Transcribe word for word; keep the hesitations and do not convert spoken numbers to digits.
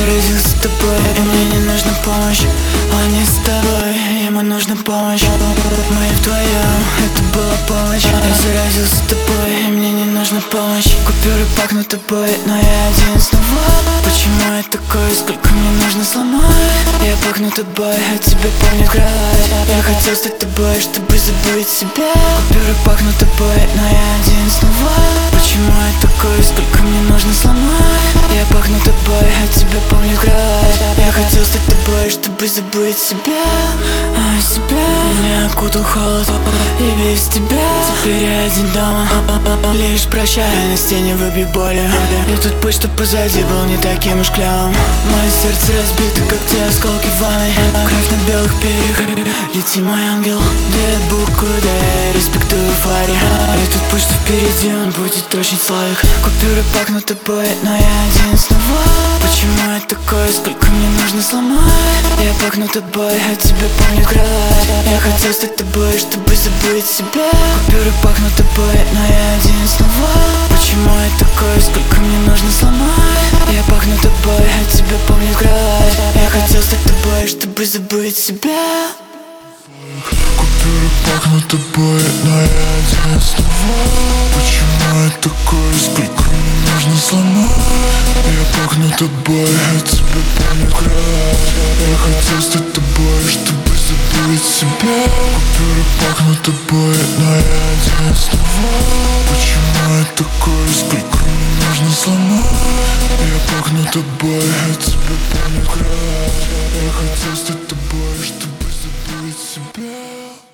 заразился тобой, и мне не нужна помощь. Он не с тобой, ему нужна помощь. Мы вдвоем, это была полночь. Я заразился тобой, и мне не нужна помощь. Купюры пахнут тобой, но я один снова. Почему я такой, сколько мне нужно сломать? Я пахну тобой, а тебя помнит кровать. Я хотел стать тобой, чтобы забыть себя. Купюры пахнут тобой, но я один снова. Почему я такой, сколько мне нужно сломать? Я пахну тобой, а тебя помнит кровать. Я хотел стать тобой, чтобы забыть себя, а себя. Меня окутал холод, и без тебя теперь я один дома. Лишь прощай, на стене выбей боли. И тот путь, что позади, был не таким уж клевым. Мое сердце разбито, как те осколки в ванной. Кровь на белых перьях, лети, мой ангел. Две буквы, да я респектую фари. И тот путь, что впереди, он будет очень сладок. Купюры пахнут тобой, но я один снова. Почему я такой, сколько мне нужно сломать? Я пахну тобой, а тебя помнит кровать. Я хотел стать тобой, чтобы забыть себя. Купюры пахнут тобой, но я один снова. Почему я такой, сколько мне нужно сломать? Я пахну тобой, а тебя помнит кровать. Я хотел стать тобой, чтобы забыть себя. Купюры пахнут тобой, но я один снова. Почему я такой, сколько мне нужно сломать? Я пахну тобой, а тебя помнит кровать. Я хотел стать тобой, чтобы забыть себя. Купюры пахнут тобой, но я один снова. Почему я такой, сколько мне нужно сломать? Я пахну тобой, а тебя помнит кровать. Я хотел стать тобой, чтобы забыть себя.